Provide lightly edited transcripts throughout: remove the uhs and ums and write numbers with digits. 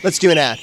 Let's do an ad.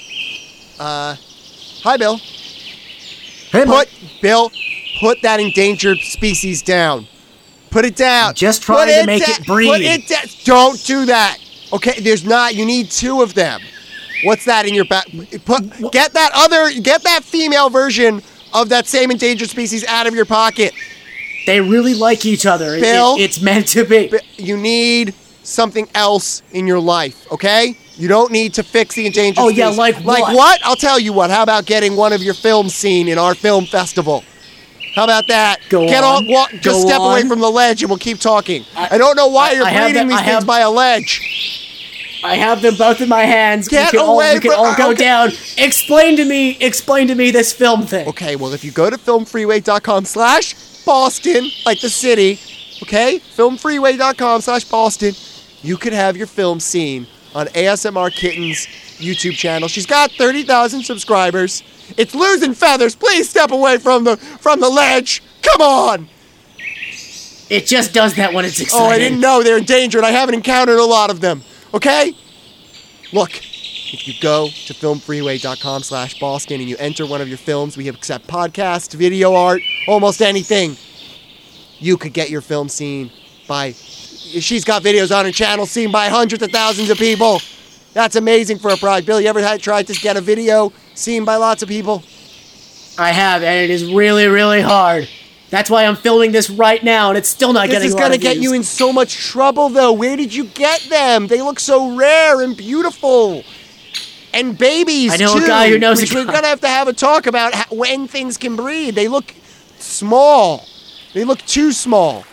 Hi, Bill. Hey, Mike. Put that endangered species down. Put it down. Just trying to make it breathe. Put it down. Don't do that. Okay, you need 2 of them. What's that in your back? Get that female version of that same endangered species out of your pocket. They really like each other. Bill, it's meant to be. You need something else in your life, okay? You don't need to fix the endangered species. Oh, yeah, like what? Like what? I'll tell you what. How about getting one of your films seen in our film festival? How about that? Just step away from the ledge and we'll keep talking. I don't know why you're breeding these things by a ledge. I have them both in my hands. We can all go down. Explain to me this film thing. Okay, well, if you go to filmfreeway.com/Boston, like the city, okay? Filmfreeway.com/Boston, you could have your film seen on ASMR Kitten's YouTube channel. She's got 30,000 subscribers. It's losing feathers. Please step away from the ledge. Come on. It just does that when it's excited. Oh, I didn't know they're endangered. I haven't encountered a lot of them. Okay? Look, if you go to filmfreeway.com/Boston and you enter one of your films, we accept podcasts, video art, almost anything. You could get your film seen by... She's got videos on her channel seen by hundreds of thousands of people. That's amazing for a product. Bill, you ever tried to get a video seen by lots of people? I have, and it is really, really hard. That's why I'm filming this right now, and it's still not getting a lot of views. This is going to get you in so much trouble, though. Where did you get them? They look so rare and beautiful. And babies, I know a guy who knows a guy. We're going to have a talk about when things can breed. They look small. They look too small.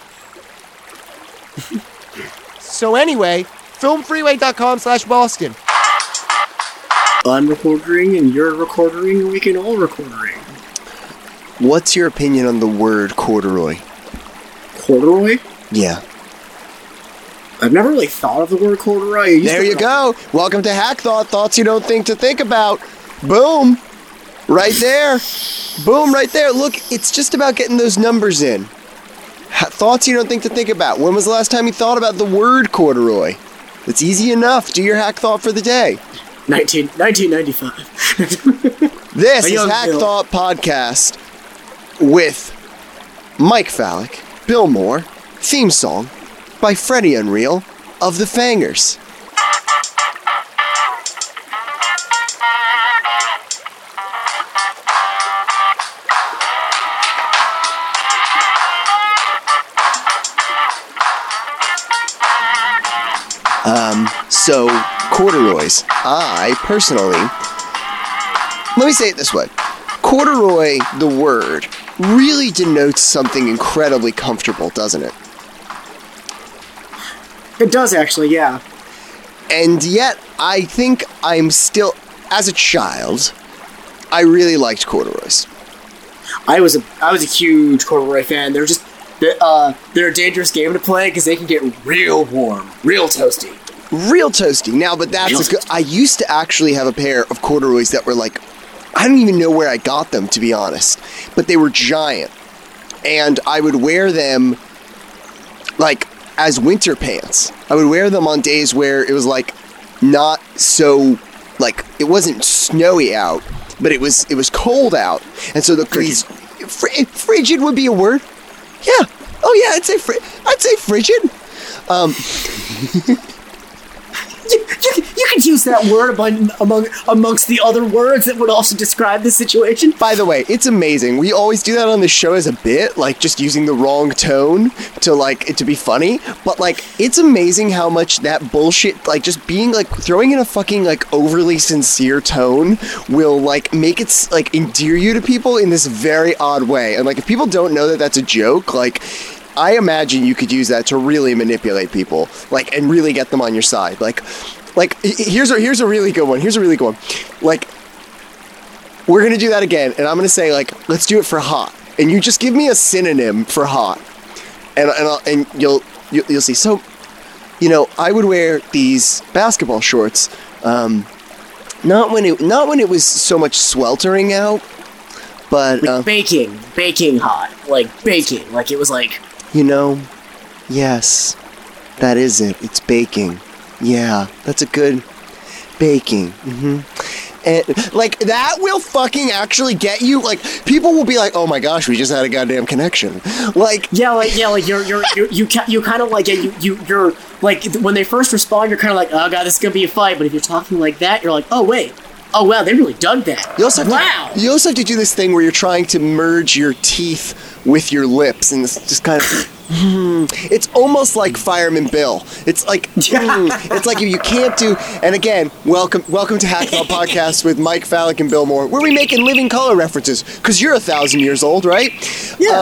So anyway, filmfreeway.com/Boston. I'm recording, and you're recording, and we can all recording. What's your opinion on the word corduroy? Corduroy? Yeah. I've never really thought of the word corduroy. There you go. Welcome to Hack Thoughts you don't think to think about. Boom. Right there. Boom, right there. Look, it's just about getting those numbers in. Thoughts you don't think to think about. When was the last time you thought about the word corduroy? It's easy enough. Do your hack thought for the day. 1995. This is Hack Thought Podcast with Mike Fallick, Bill Moore, theme song by Freddie Unreal of the Fangers. So, corduroys. I, personally, let me say it this way. Corduroy, the word, really denotes something incredibly comfortable, doesn't it? It does, actually, yeah. And yet, I think I'm still, as a child, I really liked corduroys. I was a huge corduroy fan. They're a dangerous game to play because they can get real warm, real toasty. Real toasty. Now, but that's I used to actually have a pair of corduroys that were like, I don't even know where I got them, to be honest, but they were giant. And I would wear them like as winter pants. I would wear them on days where it was like not so, like, it wasn't snowy out, but it was cold out. And so frigid would be a word. Yeah. Oh yeah, I'd say frigid. You could use that word amongst the other words that would also describe the situation. By the way, it's amazing. We always do that on the show as a bit, like just using the wrong tone to be funny. But like, it's amazing how much that bullshit, like just being like throwing in a fucking like overly sincere tone will like make it like endear you to people in this very odd way. And like, if people don't know that that's a joke, like, I imagine you could use that to really manipulate people, like, and really get them on your side. Like here's a really good one. Like, we're gonna do that again, and I'm gonna say like, let's do it for hot, and you just give me a synonym for hot, and you'll see. So, I would wear these basketball shorts, not when it was so much sweltering out, but like baking hot, like baking, like it was like. Yes, that is it. It's baking. Yeah, that's a good Baking. And like that will fucking actually get you. Like people will be like, "Oh my gosh, we just had a goddamn connection." Like like you kind of like you're like when they first respond, you're kind of like, oh god, this is gonna be a fight. But if you're talking like that, you're like, oh wait, oh wow, they really dug that. you also have to do this thing where you're trying to merge your teeth with your lips, and it's just kind of. It's almost like Fireman Bill. It's like it's like you can't do. And again, welcome to Hackball Podcast with Mike Fallick and Bill Moore, where we make in living color references because you're 1,000 years old, right? Yeah.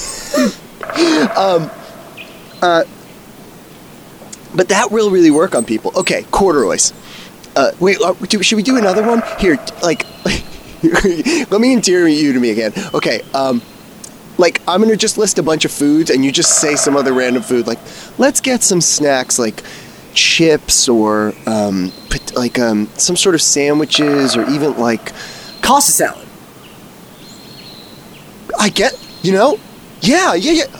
But that will really work on people. Okay, corduroys. Wait, should we do another one here? Like, let me endear you to me again. Okay. Like, I'm going to just list a bunch of foods, and you just say some other random food. Like, let's get some snacks, like chips or, some sort of sandwiches or even, like... Pasta salad. I get, Yeah.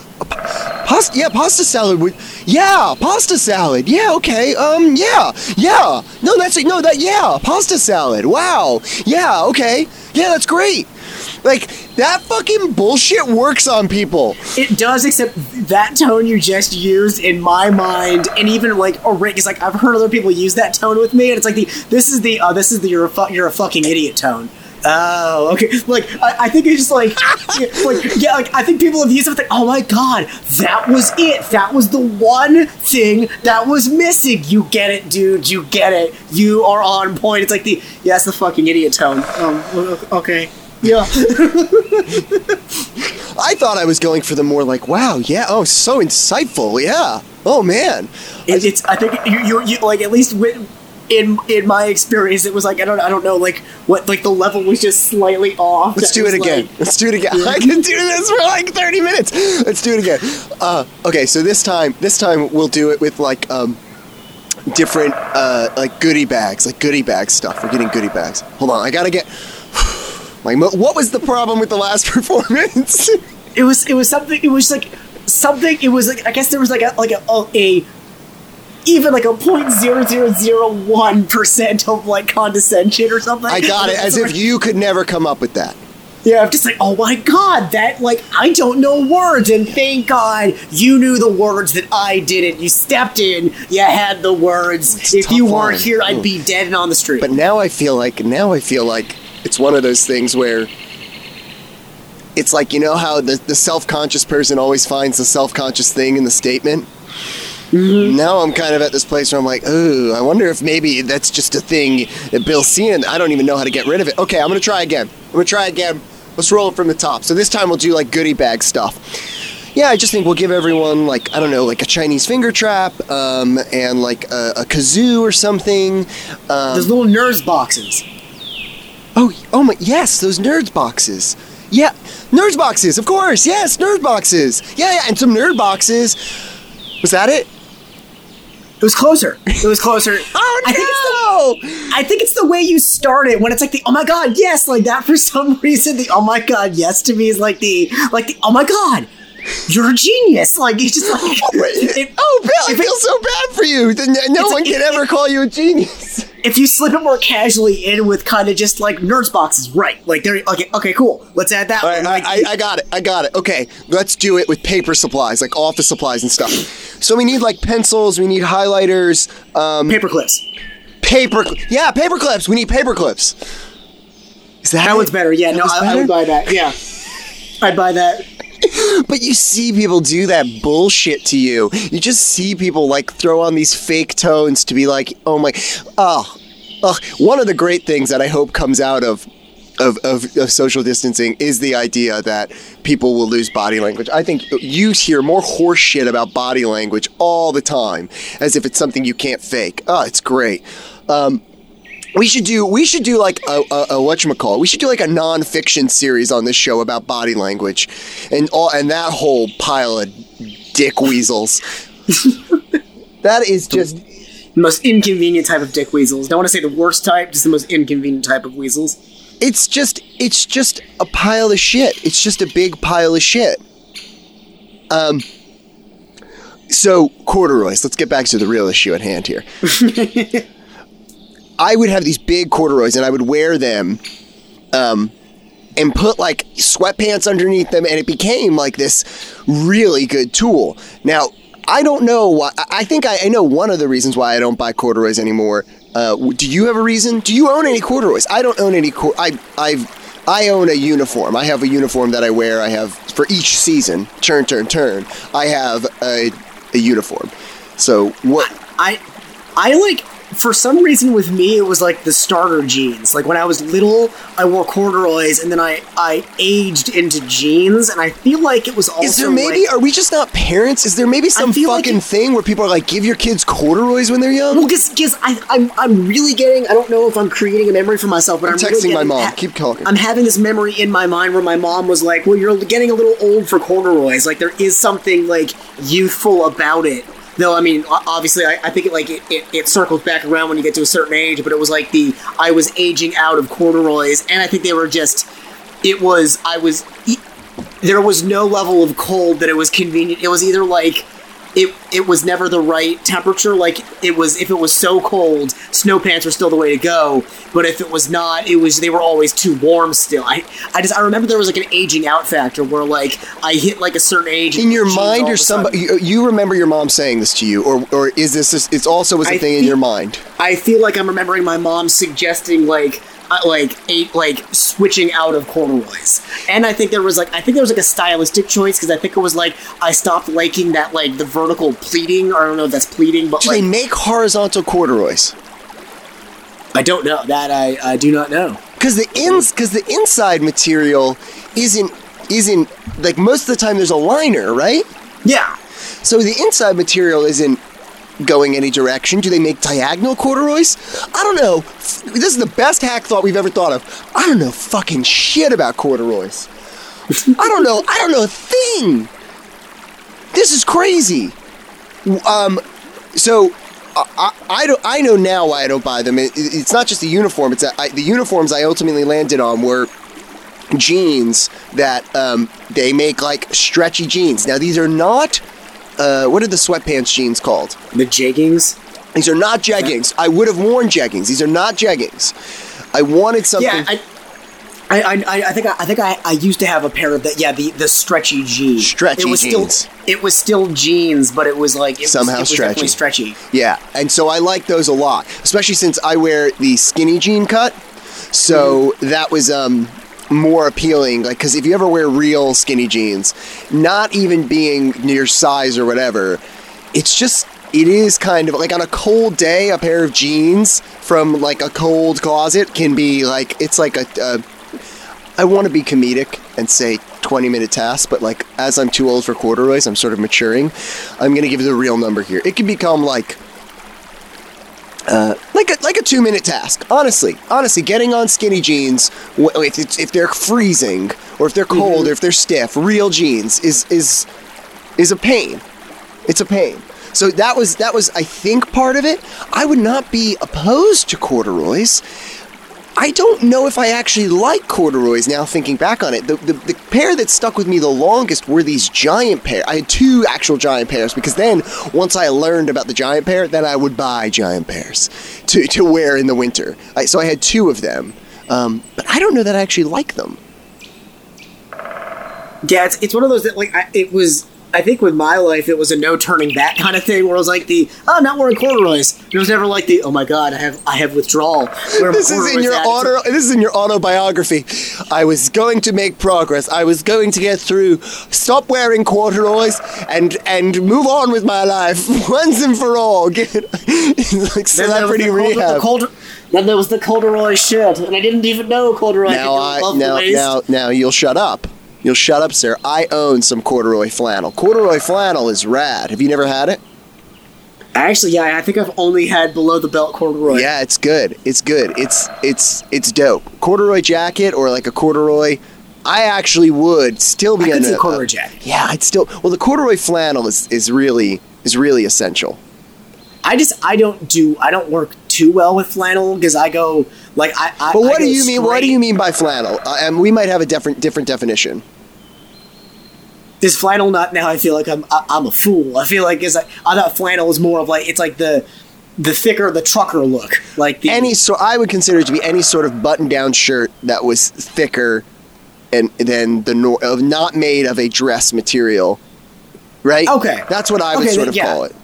Pasta salad would... Yeah, pasta salad. Yeah, okay. Yeah. No, pasta salad. Wow. Yeah, okay. Yeah, that's great. Like, that fucking bullshit works on people. It does, except that tone you just used in my mind, and even like, because like I've heard other people use that tone with me, and it's like this is the you're a fucking idiot tone. Oh, okay. Like, I think it's just like, I think people have used it like, oh my god, that was it. That was the one thing that was missing. You get it, dude. You get it. You are on point. It's like it's the fucking idiot tone. Okay. Yeah. I thought I was going for the more like, wow, yeah, oh, so insightful, yeah. Oh man. I think you like, at least in my experience, it was like I don't know, like what, like the level was just slightly off. Let's do it again. Yeah. I can do this for like 30 minutes. Let's do it again. Okay, so this time we'll do it with like different like goodie bag stuff. We're getting goodie bags. Hold on, I gotta get. Like, what was the problem with the last performance? It was something. It was like something. It was like, I guess there was like a even like a 0.0001% of like condescension or something. I got it. As if you could never come up with that. Yeah, I'm just like, oh my god, that, like, I don't know words, and thank god you knew the words that I didn't. You stepped in, you had the words. If you weren't here, I'd be dead and on the street. But now I feel like it's one of those things where it's like, you know how the self-conscious person always finds the self-conscious thing in the statement? Mm-hmm. Now I'm kind of at this place where I'm like, oh, I wonder if maybe that's just a thing that Bill's seeing. I don't even know how to get rid of it. Okay, I'm going to try again. Let's roll it from the top. So this time we'll do like goodie bag stuff. Yeah, I just think we'll give everyone like, I don't know, like a Chinese finger trap, and like a kazoo or something. Those little nerds boxes. Oh my, yes, those nerds boxes. Yeah, nerds boxes, of course. Yes, nerd boxes. Yeah, and some nerd boxes. Was that it? It was closer. Oh no! I think it's the way you start it, when it's like the oh my god yes, like that. For some reason, the oh my god yes to me is like the oh my god, you're a genius. Like it's just like Bill, I feel so bad for you. No one can ever call you a genius. If you slip it more casually in with kind of just like nerds boxes, right? Like they're okay, cool. Let's add that. All right, I got it. Okay, let's do it with paper supplies, like office supplies and stuff. So we need like pencils, we need highlighters, paper clips. Paper clips. We need paper clips. Is that one's better? Yeah, no, I would buy that. Yeah, I'd buy that. But you see people do that bullshit to you. You just see people like throw on these fake tones to be like, oh my, one of the great things that I hope comes out of social distancing is the idea that people will lose body language. I think you hear more horse shit about body language all the time, as if it's something you can't fake. Oh, it's great. We should do like a whatchamacallit. We should do like a non-fiction series on this show about body language, and that whole pile of dick weasels. That is just the most inconvenient type of dick weasels. Don't want to say the worst type, just the most inconvenient type of weasels. It's just a pile of shit. It's just a big pile of shit. So corduroys. Let's get back to the real issue at hand here. I would have these big corduroys and I would wear them, and put like sweatpants underneath them, and it became like this really good tool. Now, I don't know why. I think I know one of the reasons why I don't buy corduroys anymore. Do you have a reason? Do you own any corduroys? I don't own any. I own a uniform. I have a uniform that I wear. I have for each season. Turn. I have a uniform. So what? I like, for some reason with me, it was like the starter jeans. Like when I was little, I wore corduroys, and then I aged into jeans, and I feel like it was also. Is there maybe, like, are we just not parents? Is there maybe some fucking thing where people are like, give your kids corduroys when they're young? Well, because I'm really getting, I don't know if I'm creating a memory for myself, but I'm texting really my mom. Keep talking. I'm having this memory in my mind where my mom was like, well, you're getting a little old for corduroys. Like there is something like youthful about it. Though, I mean, obviously, I think it circles back around when you get to a certain age, but it was like I was aging out of corduroys, and I think they were just, there was no level of cold that it was convenient. It was either like, it was never the right temperature, like if it was so cold, snow pants were still the way to go, but if it was not, they were always too warm still. I remember there was like an aging out factor where like I hit like a certain age in your mind, or somebody you remember your mom saying this to you, or is this just, it's also was a thing in your mind? I feel like I'm remembering my mom suggesting like switching out of corduroys, and I think there was like a stylistic choice, because I think it was like I stopped liking that like the vertical pleating, or I don't know if that's pleating, but do they make horizontal corduroys? I don't know that. I do not know, because the inside material isn't like, most of the time there's a liner, right? Yeah. So the inside material isn't going any direction. Do they make diagonal corduroys? I don't know. This is the best hack thought we've ever thought of. I don't know fucking shit about corduroys. I don't know a thing. This is crazy. So I know now why I don't buy them. It's not just the uniform. It's the uniforms I ultimately landed on were jeans that they make like stretchy jeans. Now these are not. What are the sweatpants jeans called? The jeggings? These are not jeggings. I would have worn jeggings. These are not jeggings. I wanted something. Yeah, I think I used to have a pair of the stretchy jeans. Stretchy jeans. It was still jeans, but it was like somehow stretchy. Definitely stretchy. Yeah, and so I like those a lot, especially since I wear the skinny jean cut. So that was more appealing, like, because if you ever wear real skinny jeans, not even being your size or whatever, it is kind of like on a cold day, a pair of jeans from like a cold closet can be like, it's like I want to be comedic and say 20-minute task, but like, as I'm too old for corduroys, I'm sort of maturing. I'm going to give you the real number here. It can become like a 2-minute task. Honestly, getting on skinny jeans, if they're freezing or if they're cold or if they're stiff, real jeans is a pain. It's a pain. So that was I think part of it. I would not be opposed to corduroys. I don't know if I actually like corduroys now thinking back on it. The pair that stuck with me the longest were these giant pairs. I had 2 actual giant pairs, because then once I learned about the giant pair, then I would buy giant pairs to wear in the winter. So I had 2 of them, but I don't know that I actually like them. Yeah, it's one of those that like I think with my life, it was a no turning back kind of thing, where it was like I'm not wearing corduroys. It was never like oh my god, I have withdrawal. This is in your autobiography. I was going to make progress. I was going to get through, stop wearing corduroys, and move on with my life once and for all. It's like celebrity rehab. Then there was the corduroy shit, and I didn't even know corduroy. Now you'll shut up. You'll shut up, sir. I own some corduroy flannel. Corduroy flannel is rad. Have you never had it? Actually, yeah, I think I've only had below the belt corduroy. Yeah, it's good. It's good. It's dope. Corduroy jacket or like a corduroy. I actually would still be in a corduroy jacket. Yeah, I'd still. Well, the corduroy flannel is really essential. I don't work too well with flannel, because I go like I. But what do you mean? What do you mean by flannel? We might have a different definition. Is flannel not now? I feel like I'm a fool. I feel like I thought flannel is more of like, it's like the thicker, the trucker look. Like the I would consider it to be any sort of button-down shirt that was thicker and than not made of a dress material, right? Okay. That's what I would sort of call it.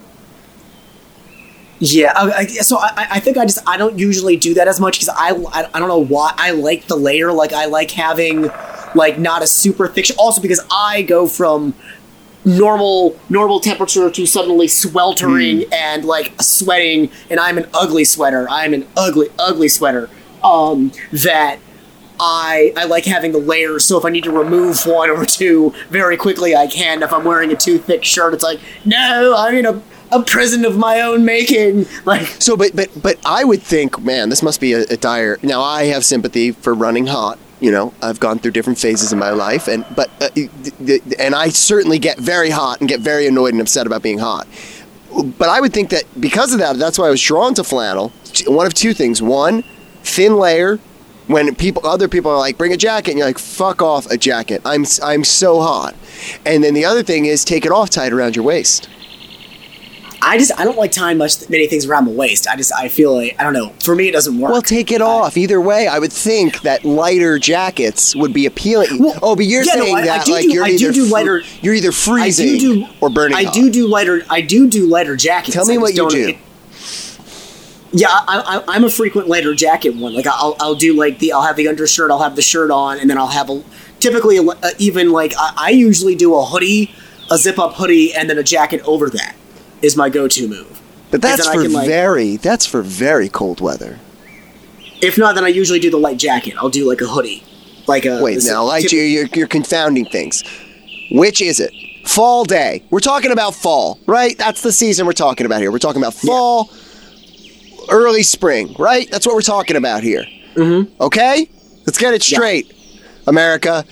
Yeah, so I think I don't usually do that as much because I don't know why I like the layer. Like I like having like not a super thick. Also because I go from normal temperature to suddenly sweltering and like sweating, and I'm an ugly sweater. I'm an ugly sweater. That I like having the layers. So if I need to remove one or two very quickly, I can. If I'm wearing a too thick shirt, it's like no, I'm in a prison of my own making. Like so, but I would think, man, this must be a dire. Now I have sympathy for running hot. You know, I've gone through different phases in my life, and I certainly get very hot and get very annoyed and upset about being hot. But I would think that because of that, that's why I was drawn to flannel. One of two things: one, thin layer. When other people are like, bring a jacket, and you're like, fuck off a jacket. I'm so hot. And then the other thing is take it off, tie it around your waist. I don't like tying many things around the waist. I feel like, I don't know. For me, it doesn't work. Well, take it off. Either way, I would think that lighter jackets would be appealing. Well, but you're saying that you're either freezing or burning hot. I do lighter jackets. Tell me what you do. Yeah, I'm a frequent lighter jacket one. Like I'll do like I'll have the undershirt, I'll have the shirt on, and then I'll have I usually do a hoodie, a zip up hoodie, and then a jacket over that. Is my go-to move. But that's for very cold weather. If not, then I usually do the light jacket. I'll do like a hoodie. You're confounding things. Which is it? Fall day. We're talking about fall, right? That's the season we're talking about here. We're talking about fall, early spring, right? That's what we're talking about here. Mm-hmm. Okay? Let's get it straight, America.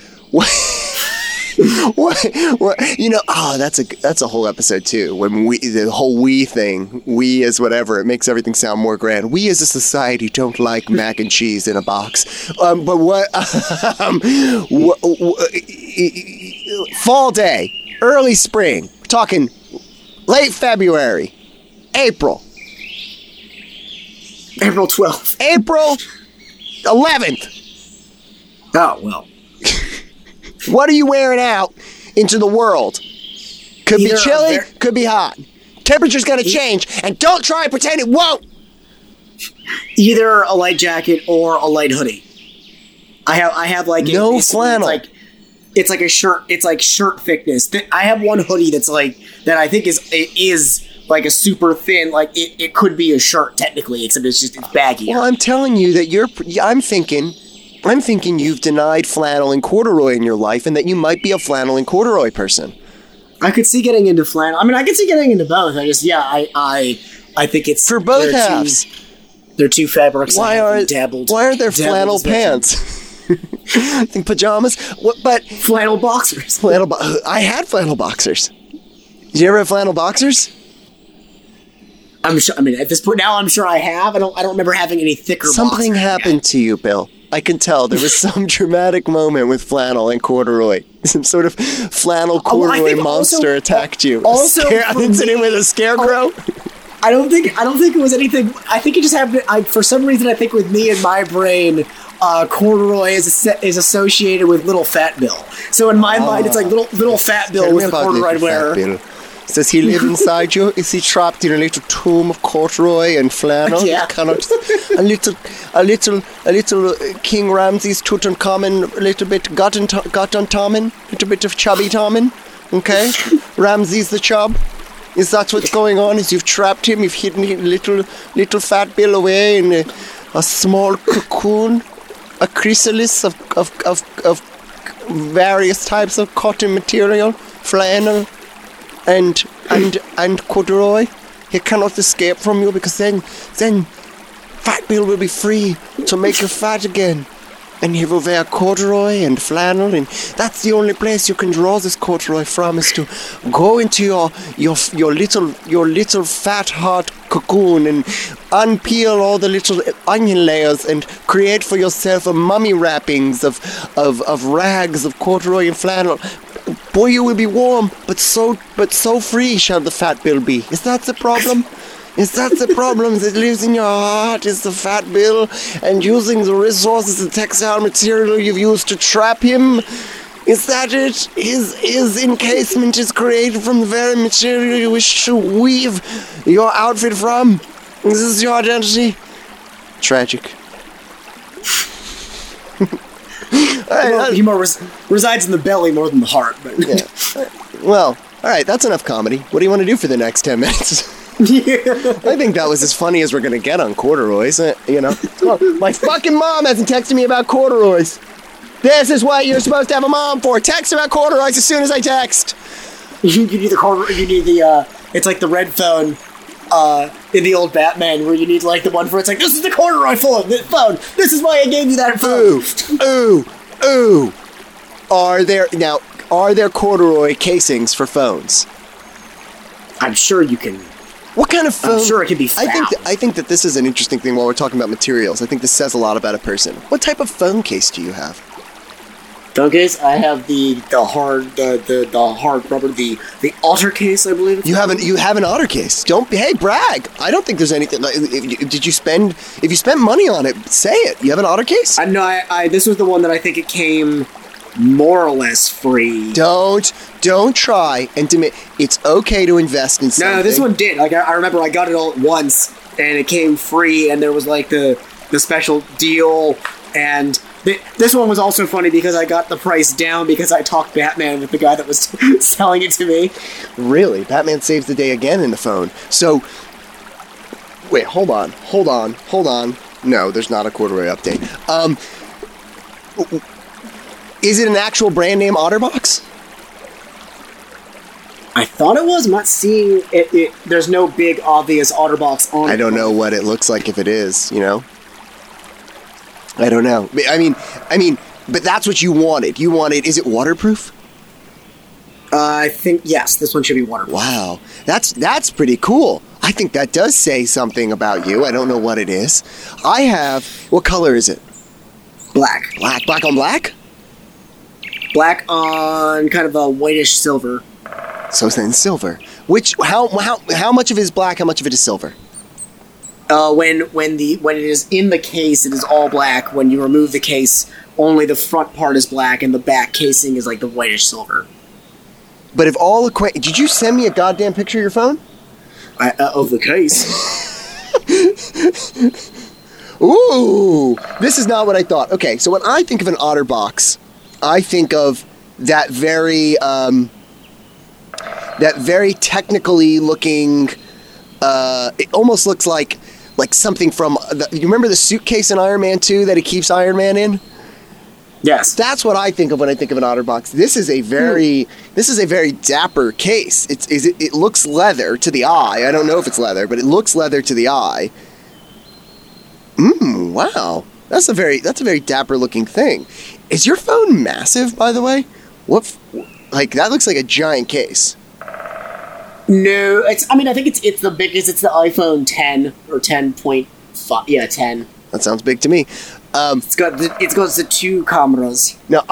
What, you know, that's a whole episode too. When the whole we thing, we as whatever, it makes everything sound more grand. We as a society don't like mac and cheese in a box. But fall day, early spring, we're talking late February, April 12th, April 11th. Oh well. What are you wearing out into the world? Could be chilly, could be hot. Temperature's gonna change, and don't try and pretend it won't. Either a light jacket or a light hoodie. I have like no flannel. It's like a shirt. It's like shirt thickness. I have one hoodie that's like that. I think is like a super thin. Like it could be a shirt technically, except it's baggy. Well, I'm telling you that I'm thinking you've denied flannel and corduroy in your life, and that you might be a flannel and corduroy person. I could see getting into flannel. I mean, I could see getting into both. I think it's for both halves. They're two fabrics. Why aren't there flannel pants? I think pajamas. But flannel boxers. I had flannel boxers. Did you ever have flannel boxers? I'm sure. I mean, at this point now, I'm sure I have. I don't remember having any thicker. Something happened to you, Bill. I can tell there was some dramatic moment with flannel and corduroy. Some sort of flannel corduroy monster attacked you. Also, incident with a scarecrow. I don't think it was anything. I think it just happened. For some reason, I think with me in my brain, corduroy is associated with little fat Bill. So in my mind, it's like little fat Bill was the corduroy wearer. Does he live inside you? Is he trapped in a little tomb of corduroy and flannel? Yeah. Cannot a little King Ramses Tutankhamen, a little bit Guttentomen, a little bit of chubby Tomen. Okay, Ramses the Chub. Is that what's going on? Is you've trapped him? You've hidden little fat Bill away in a small cocoon, a chrysalis of various types of cotton material, flannel. And corduroy, he cannot escape from you because then Fat Bill will be free to make you fat again, and he will wear corduroy and flannel, and that's the only place you can draw this corduroy from is to go into your little fat hard cocoon and unpeel all the little onion layers and create for yourself a mummy wrappings of rags of corduroy and flannel. Boy, you will be warm, but so free shall the Fat Bill be. Is that the problem? Is that the problem that lives in your heart? Is the fat bill and using the resources and textile material you've used to trap him? Is that it? His encasement is created from the very material you wish to weave your outfit from? Is this your identity? Tragic. Humor resides in the belly more than the heart. But Yeah. Well, all right, that's enough comedy. What do you want to do for the next 10 minutes? I think that was as funny as we're going to get on corduroys, Oh, my fucking mom hasn't texted me about corduroys. This is what you're supposed to have a mom for. Text about corduroys as soon as I text. You need the corduroy. You need the. It's like the red phone. In the old Batman, where you need like the one where it's like, this is the corduroy phone. This is why I gave you that phone. Ooh. Are there corduroy casings for phones? I'm sure you can. What kind of phone? I'm sure it can be found. I think that this is an interesting thing while we're talking about materials. I think this says a lot about a person. What type of phone case do you have? Phone case? I have the hard rubber, the Otter case, I believe. You have an Otter case. Hey, brag. I don't think there's anything. If you spent money on it, say it. You have an Otter case? No, this was the one that I think it came more or less free. Don't try and admit it's okay to invest in something. No, this one did. Like I remember, I got it all at once, and it came free, and there was like the special deal, and this one was also funny because I got the price down because I talked Batman with the guy that was selling it to me. Really, Batman saves the day again in the phone. So, wait, hold on. No, there's not a corduroy update. Is it an actual brand name OtterBox? I thought it was. I'm not seeing it. There's no big obvious OtterBox on it. I don't know what it looks like if it is, I don't know. I mean, but that's what you wanted. Is it waterproof? I think, yes, this one should be waterproof. Wow. That's pretty cool. I think that does say something about you. I don't know what it is. What color is it? Black. Black on black? Black on kind of a whitish silver. So then silver. How much of it is black? How much of it is silver? When it is in the case, it is all black. When you remove the case, only the front part is black, and the back casing is like the whitish silver. But did you send me a goddamn picture of your phone? Of the case. Ooh, this is not what I thought. Okay, so when I think of an OtterBox, I think of that very technically looking. It almost looks like something from. You remember the suitcase in Iron Man 2 that he keeps Iron Man in? Yes. That's what I think of when I think of an OtterBox. This is a very dapper case. It looks leather to the eye. I don't know if it's leather, but it looks leather to the eye. Wow. That's a very dapper looking thing. Is your phone massive, by the way? That looks like a giant case. No, I think it's the biggest. It's the iPhone 10 or 10.5. Yeah, 10. That sounds big to me. It's got the two cameras. Now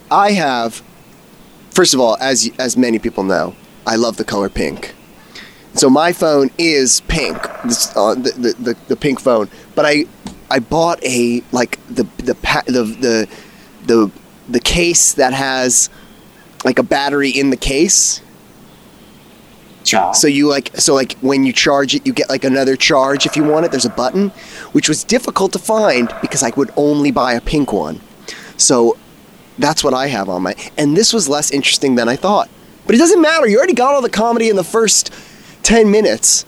first of all, as many people know, I love the color pink. So my phone is pink, the pink phone. But I bought the case that has like a battery in the case. So when you charge it, you get like another charge if you want it. There's a button, which was difficult to find because I would only buy a pink one. So that's what I have on my. And this was less interesting than I thought. But it doesn't matter. You already got all the comedy in the first 10 minutes.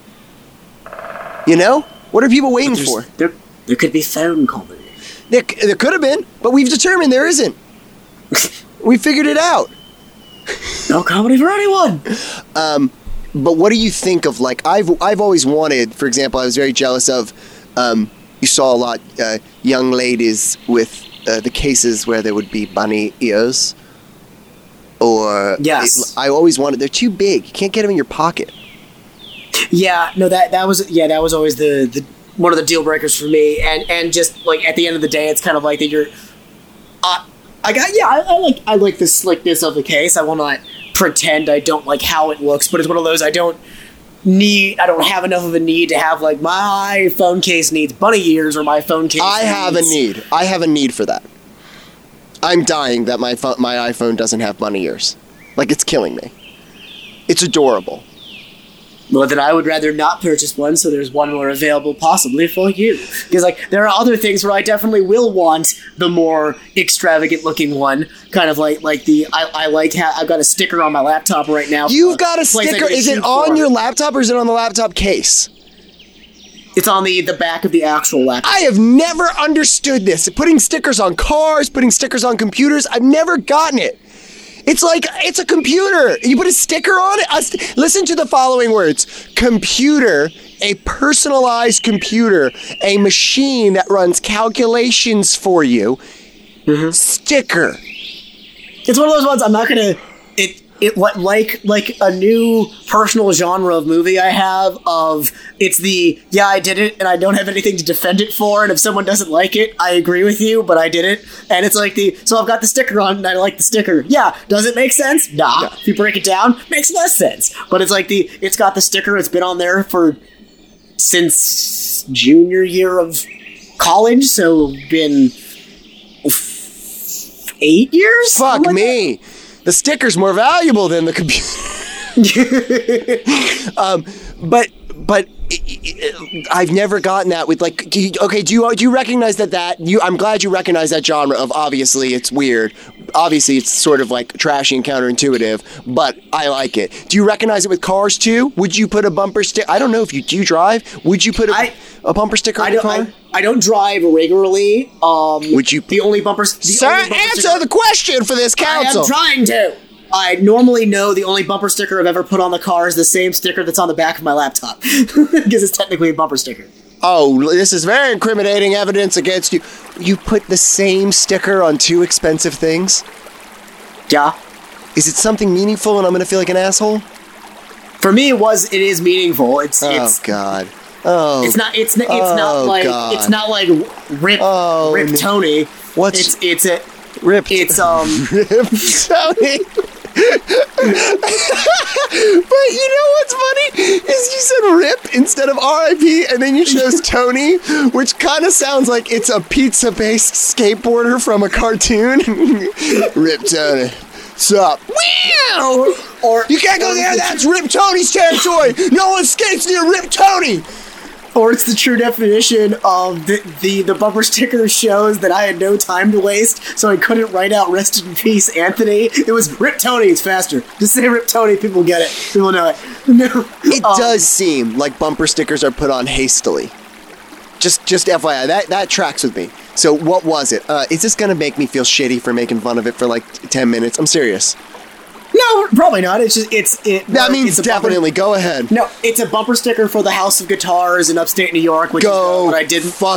What are people waiting for? There could be phone comedy. There could have been, but we've determined there isn't. We figured it out. No comedy for anyone. But what do you think of I've always wanted, for example, I was very jealous of you saw a lot young ladies with the cases where there would be bunny ears. Or yes. I always wanted, they're too big. You can't get them in your pocket. Yeah, no, that was always the one of the deal breakers for me, and just like at the end of the day, it's kind of like that you're. I like the slickness of the case. I will not pretend I don't like how it looks, but it's one of those I don't don't have enough of a need to have like my phone case needs bunny ears or my phone case. I have a need for that. I'm dying that my iPhone doesn't have bunny ears. Like, it's killing me. It's adorable. Well, then I would rather not purchase one, so there's one more available possibly for you. Because, like, there are other things where I definitely will want the more extravagant-looking one. Kind of like I've got a sticker on my laptop right now. You've got a sticker? Is it on your laptop or is it on the laptop case? It's on the back of the actual laptop. I have never understood this. Putting stickers on cars, putting stickers on computers, I've never gotten it. It's like, it's a computer. You put a sticker on it? Listen to the following words. Computer, a personalized computer, a machine that runs calculations for you. Mm-hmm. Sticker. It's one of those ones I'm not going to... Like a new personal genre of movie I have of it's the I did it and I don't have anything to defend it for, and if someone doesn't like it, I agree with you, but I did it, and it's like so I've got the sticker on and I like the sticker. Yeah, does it make sense? Nah. Yeah. If you break it down, makes less sense. But it's like it's got the sticker. It's been on there since junior year of college, so been 8 years. Fuck me. That? The sticker's more valuable than the computer. But I've never gotten that with like. Do you recognize that? I'm glad you recognize that genre of obviously it's weird. Obviously it's sort of like trashy and counterintuitive, but I like it. Do you recognize it with cars too? Would you put a bumper sticker? I don't know if do you drive? Would you put a bumper sticker on your car? I don't drive regularly. Would you? The only bumpers. Sir, answer the question for this council. I am trying to. I normally know the only bumper sticker I've ever put on the car is the same sticker that's on the back of my laptop. Because it's technically a bumper sticker. Oh, this is very incriminating evidence against you. You put the same sticker on two expensive things? Yeah. Is it something meaningful and I'm going to feel like an asshole? For me, it is meaningful. It's God. Oh. It's not like Rip Tony. What's it's a Rip? It's Rip Tony. But you know what's funny is you said Rip instead of R.I.P. and then you chose Tony, which kind of sounds like it's a pizza-based skateboarder from a cartoon. Rip Tony. Sup? Wow! Or you can't go there. That's Rip Tony's territory. No one skates near Rip Tony. Or it's the true definition of the bumper sticker shows that I had no time to waste, so I couldn't write out "Rest in Peace, Anthony." It was Rip Tony. It's faster. Just say Rip Tony. People get it. People know it. No. It does seem like bumper stickers are put on hastily. Just FYI, that tracks with me. So what was it? Is this gonna make me feel shitty for making fun of it for like 10 minutes? I'm serious. No, probably not. That means definitely. Go ahead. No, it's a bumper sticker for the House of Guitars in upstate New York, which is what I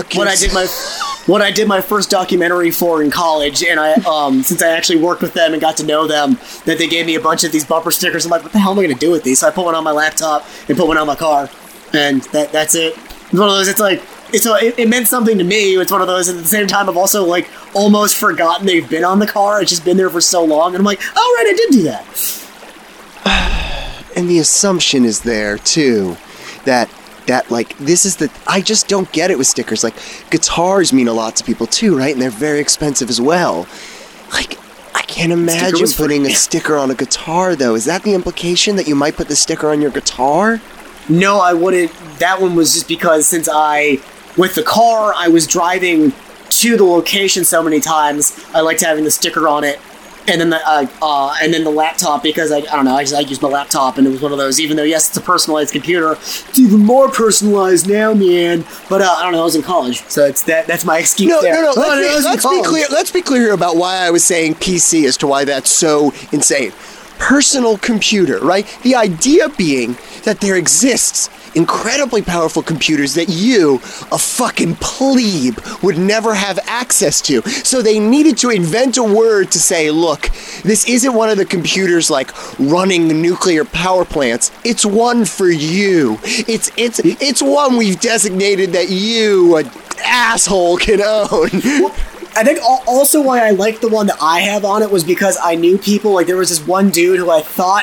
did my first documentary for in college, and I since I actually worked with them and got to know them, that they gave me a bunch of these bumper stickers. I'm like, what the hell am I going to do with these? So I put one on my laptop and put one on my car, and that's it. It's one of those. It's like. It meant something to me. It's one of those, and at the same time, I've also, like, almost forgotten they've been on the car. It's just been there for so long, and I'm like, oh, right, I did do that. And the assumption is there, too, that, like, this is I just don't get it with stickers. Like, guitars mean a lot to people, too, right? And they're very expensive as well. Like, I can't imagine putting a sticker on a guitar, though. Is that the implication, that you might put the sticker on your guitar? No, I wouldn't. That one was just because with the car, I was driving to the location so many times. I liked having the sticker on it, and then the laptop, because I don't know. I used my laptop, and it was one of those. Even though yes, it's a personalized computer, it's even more personalized now, man. But I don't know. I was in college, so it's that's my excuse. No. Let's be clear. Let's be clear about why I was saying PC as to why that's so insane. Personal computer, right? The idea being that there exists incredibly powerful computers that you, a fucking plebe, would never have access to. So they needed to invent a word to say, look, this isn't one of the computers like running nuclear power plants. It's one for you. It's one we've designated that you, an asshole, can own. I think also why I liked the one that I have on it was because I knew people, like there was this one dude who I thought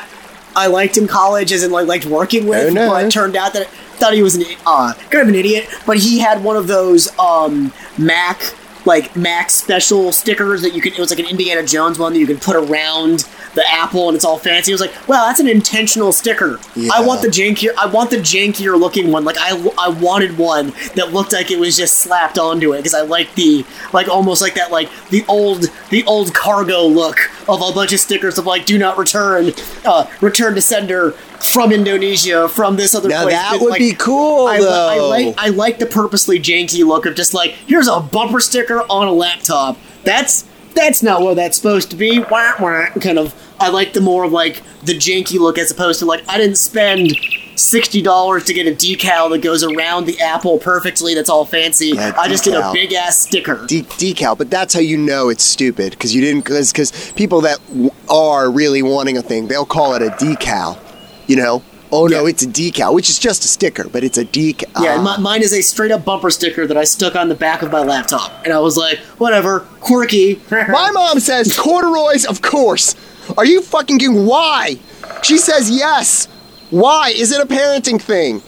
I liked in college, as in like liked working with, Oh, no. but it turned out that thought he was kind of an idiot. But he had one of those Mac special stickers that you could. It was like an Indiana Jones one that you could put around the apple, and it's all fancy. It was like, well, that's an intentional sticker. Yeah. I want the jankier looking one. Like I wanted one that looked like it was just slapped onto it because I like the almost like that the old cargo look of a bunch of stickers of like do not return, return to sender from Indonesia, from this other Now place. that would be cool, though. I like the purposely janky look of just like, here's a bumper sticker on a laptop. That's not what that's supposed to be. Wah, wah, kind of. I like the more of like the janky look as opposed to like I didn't spend $60 to get a decal that goes around the apple perfectly. That's all fancy. Yeah, I just did a decal. big ass sticker. Decal, but that's how you know it's stupid because you didn't because people that are really wanting a thing, they'll call it a decal. You know? Oh no, Yeah. it's a decal, which is just a sticker, but it's a decal. Yeah, mine is a straight up bumper sticker that I stuck on the back of my laptop, and I was like, whatever, quirky. My mom says corduroys, of course. Are you fucking kidding? Why? She says yes. Why? Is it a parenting thing?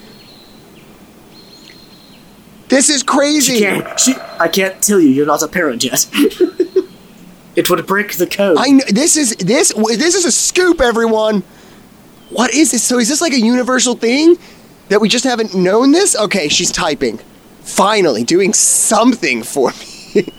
This is crazy. I can't tell you, you're not a parent yet. It would break the code. I know, this is a scoop, everyone. What is this? So is this like a universal thing that we just haven't known this? Okay, she's typing. Finally, doing something for me.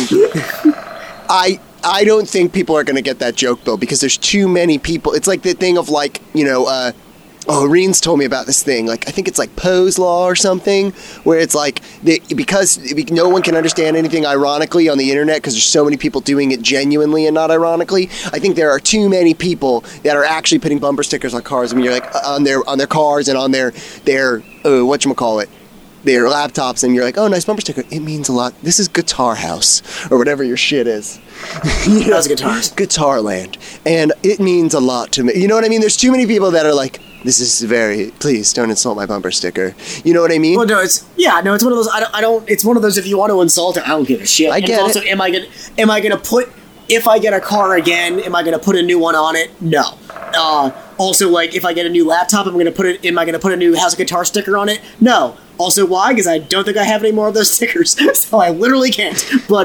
I don't think people are going to get that joke, though, because there's too many people. It's like the thing of, like, you know, Reen's told me about this thing. Like, I think it's like Poe's Law or something, where it's like, because no one can understand anything ironically on the internet because there's so many people doing it genuinely and not ironically. I think there are too many people that are actually putting bumper stickers on cars. I mean, you're like, on their cars and on their whatchamacallit, their laptops, and you're like, oh, nice bumper sticker. It means a lot. This is Guitar House or whatever your shit is. You know, That's guitars. Guitar Land. And it means a lot to me. You know what I mean? There's too many people that are like, this is please don't insult my bumper sticker. You know what I mean? Well, no, it's one of those. I don't. It's one of those. If you want to insult it, I don't give a shit. I get and also, it. Am I gonna put? If I get a car again, am I gonna put a new one on it? No. Also, like, if I get a new laptop, am I gonna put a new House of Guitar sticker on it? No. Also, why? Because I don't think I have any more of those stickers, so I literally can't. But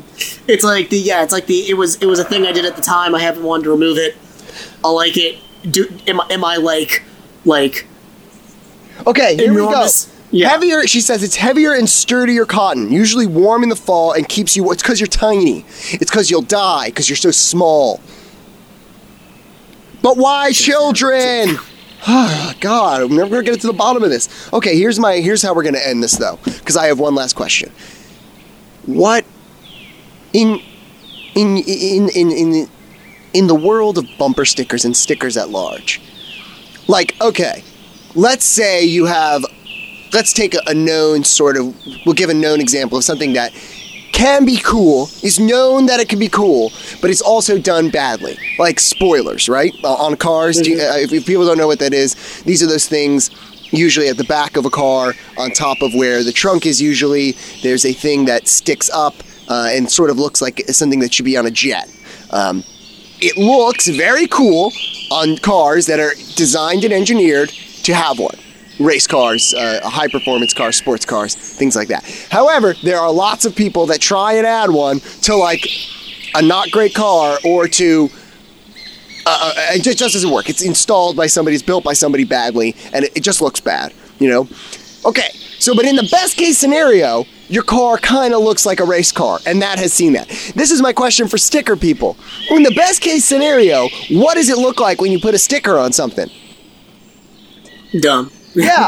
it was a thing I did at the time. I haven't wanted to remove it. I like it. Am I like Okay, here enormous? we go. Yeah. Heavier, she says it's heavier and sturdier cotton, usually warm in the fall and keeps you, it's because you're tiny. It's because you'll die, because you're so small. But why children? Oh, God, I'm never going to get to the bottom of this. Okay, here's how we're going to end this, though, because I have one last question. What, in the world of bumper stickers and stickers at large, like, okay, let's say you have, let's take a known sort of, we'll give a known example of something that can be cool, is known that it can be cool, but it's also done badly. Like spoilers, right? On cars, if people don't know what that is, these are those things usually at the back of a car, on top of where the trunk is usually, there's a thing that sticks up and sort of looks like something that should be on a jet. It looks very cool on cars that are designed and engineered to have one. Race cars, high-performance cars, sports cars, things like that. However, there are lots of people that try and add one to, like, a not great car or to... it just doesn't work. It's installed by somebody, it's built by somebody badly, and it just looks bad, you know? Okay, so, but in the best-case scenario, your car kind of looks like a race car, and that has seen that. This is my question for sticker people. In the best-case scenario, what does it look like when you put a sticker on something? Dumb. Yeah.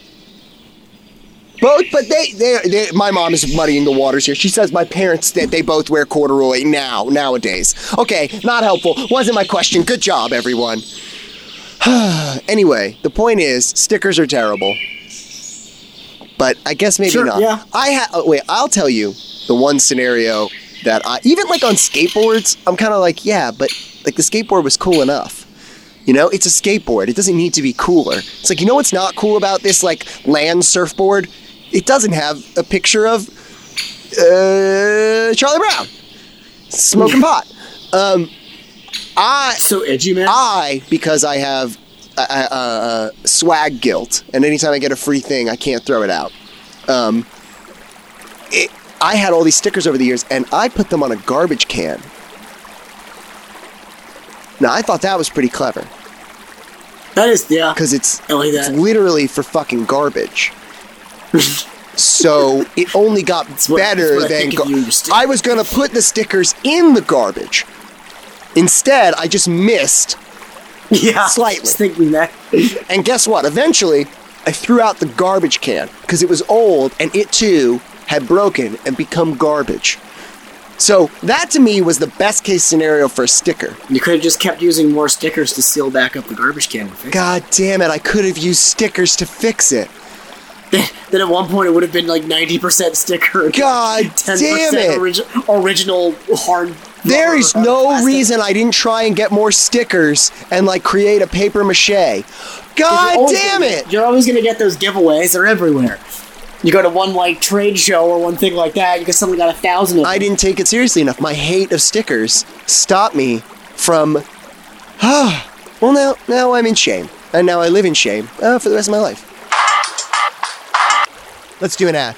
Both, but they my mom is muddying the waters here. She says my parents, that they both wear corduroy nowadays. Okay, not helpful. Wasn't my question. Good job, everyone. Anyway, the point is, stickers are terrible. But I guess maybe Sure, not. yeah. I'll tell you the one scenario that even like on skateboards, I'm kind of like, yeah, but like the skateboard was cool enough. You know, it's a skateboard. It doesn't need to be cooler. It's like, you know what's not cool about this, like, land surfboard? It doesn't have a picture of Charlie Brown smoking pot. So edgy, man. Because I have swag guilt, and anytime I get a free thing, I can't throw it out. I had all these stickers over the years, and I put them on a garbage can. Now, I thought that was pretty clever. That is, yeah. Because it's I like that. literally for fucking garbage. So it only got better what I than... think of you and your stickers. I was going to put the stickers in the garbage. Instead, I just missed. Yeah, Slightly. Just thinking that. And guess what? Eventually, I threw out the garbage can because it was old and it too had broken and become garbage. So that to me was the best case scenario for a sticker. You could have just kept using more stickers to seal back up the garbage can. And fix God damn it, I could have used stickers to fix it. it. Then at one point it would have been like 90% sticker. God 10% damn it. Original hard. There is no plastic. reason I didn't try and get more stickers and like create a paper mache. God damn it! You're always gonna get those giveaways. They're everywhere. You go to one like trade show or one thing like that, you get something got 1,000 of them. I didn't take it seriously enough. My hate of stickers stopped me from... well, now I'm in shame. And now I live in shame for the rest of my life. Let's do an ad.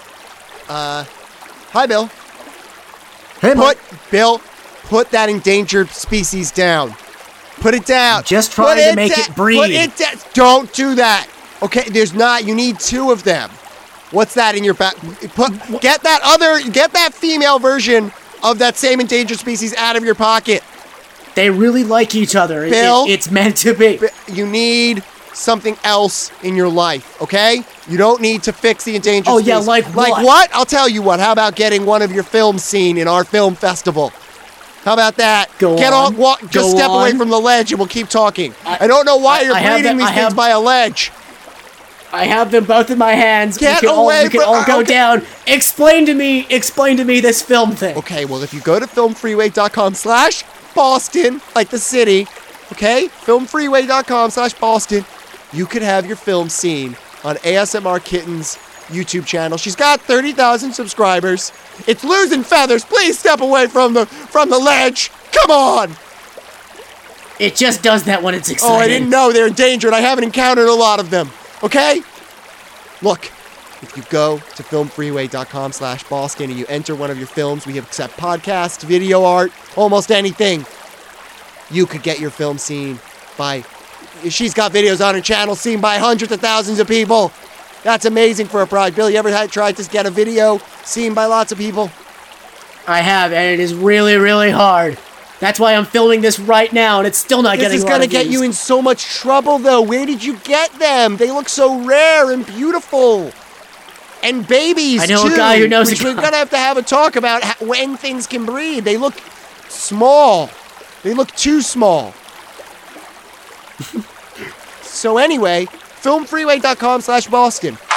Hi, Bill. Hey, Bill, put that endangered species down. Put it down. Just trying to make it breathe. Put it down. Don't do that. Okay, you need 2 of them. What's that in your back? Get that female version of that same endangered species out of your pocket. They really like each other. Bill, it's meant to be. You need something else in your life, okay? You don't need to fix the endangered species. Yeah, like what? Like what? I'll tell you what. How about getting one of your films seen in our film festival? How about that? Just step away from the ledge and we'll keep talking. I don't know why you're breeding these things by a ledge. I have them both in my hands. Get we away can from- all go okay. down. Explain to me this film thing. Okay, well, if you go to filmfreeway.com/Boston, like the city, okay? Filmfreeway.com/Boston, you could have your film seen on ASMR Kitten's YouTube channel. She's got 30,000 subscribers. It's losing feathers. Please step away from the ledge. Come on. It just does that when it's exciting. Oh, I didn't know they're endangered. I haven't encountered a lot of them. Okay? Look, if you go to filmfreeway.com/Boston and you enter one of your films, we accept podcasts, video art, almost anything. You could get your film seen by... She's got videos on her channel seen by hundreds of thousands of people. That's amazing for a project. Bill, you ever tried to get a video seen by lots of people? I have, and it is really, really hard. That's why I'm filming this right now, and it's still not getting a lot of views. This is going to get you in so much trouble, though. Where did you get them? They look so rare and beautiful. And babies, I know too, a guy who knows which a we're guy. going to have a talk about when things can breed. They look small. They look too small. So anyway, filmfreeway.com/Boston.